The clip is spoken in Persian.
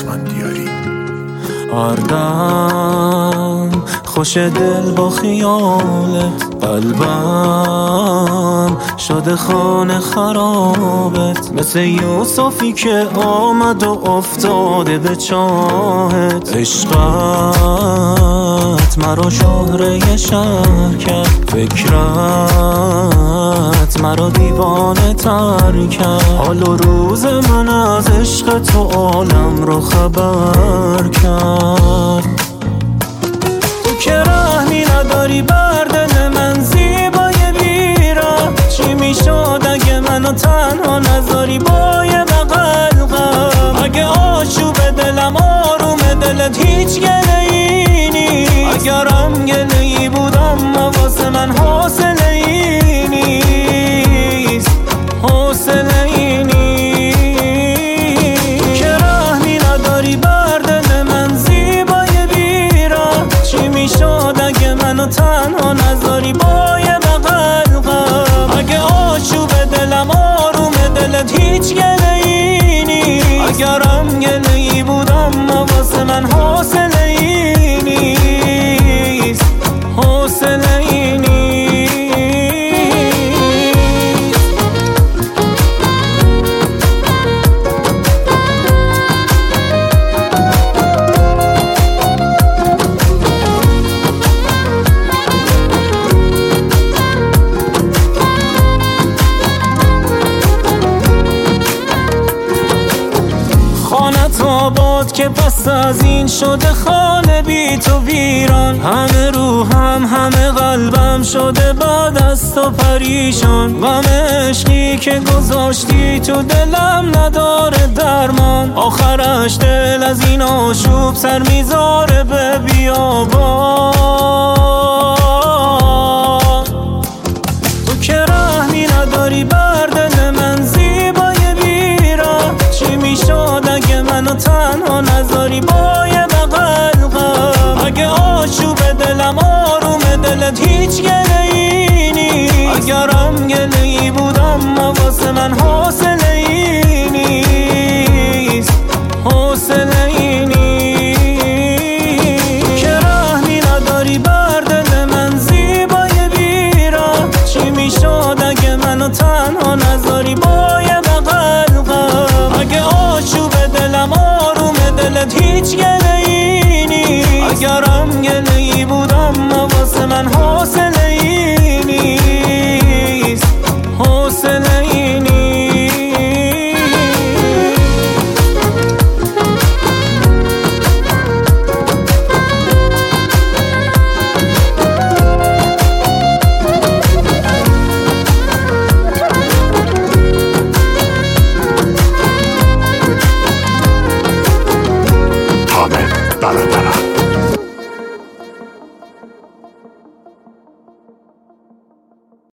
اسفندیاری. هر دم خوش دل با خیالت، قلبم شده خانه خرابت، مثل یوسفی که آمد و افتاده به چاهت. عشقت مرا شهره شهر کرد، فکرت مرا دیوانه تر کرد. حال و روز من از عشق تو عالم رو خبر کرد. تو که رحمی نداری بر دل من زیبای بیرم، چی میشد اگه منو تنها نذاری با یه بغل غم؟ اگه آشوب دلم آروم دلت هیچ گله‌ای نیست، اگرم گله‌ای بود اما واسه من حوصله‌ای نیست، حوصله‌ای نیست. تو که رحمی نداری بر دل من زیبای بیرم، چی میشد اگه منو تنها نذاری با یه بغل غم؟ اگه آشوب دلم آروم دلت هیچ گله‌ای نیست، اگرم گله‌ای بود اما واسه من حوصله‌ای نیست، حوصله‌ای نیست. آباد که پس از این شده خانه بی تو ویران، همه روحم همه قلبم شده بعد از تو پریشان. غم عشقی که گذاشتی تو دلم نداره درمان، آخرش دل از این آشوب سر میذاره به بیابان. تو که رحمی نداری بر دل من زیبای بیرم، چی میشد اگه منو تنها نذاری با یه بغل غم؟ اگه آشوب دلم آروم دلت هیچ گله‌ای نیست، اگرم گله‌ای بود اما واسه من حوصله‌ای نیست، حوصله‌ای نیست. تو که رحمی نداری بر دل من زیبای بیرم، چی میشد اگه منو تنها نذاری با یه بغل غم؟ اگه آشوب دلم آروم دلت هیچ گله‌ای نیست، اگرم گله‌ای بود اما واسه من حوصله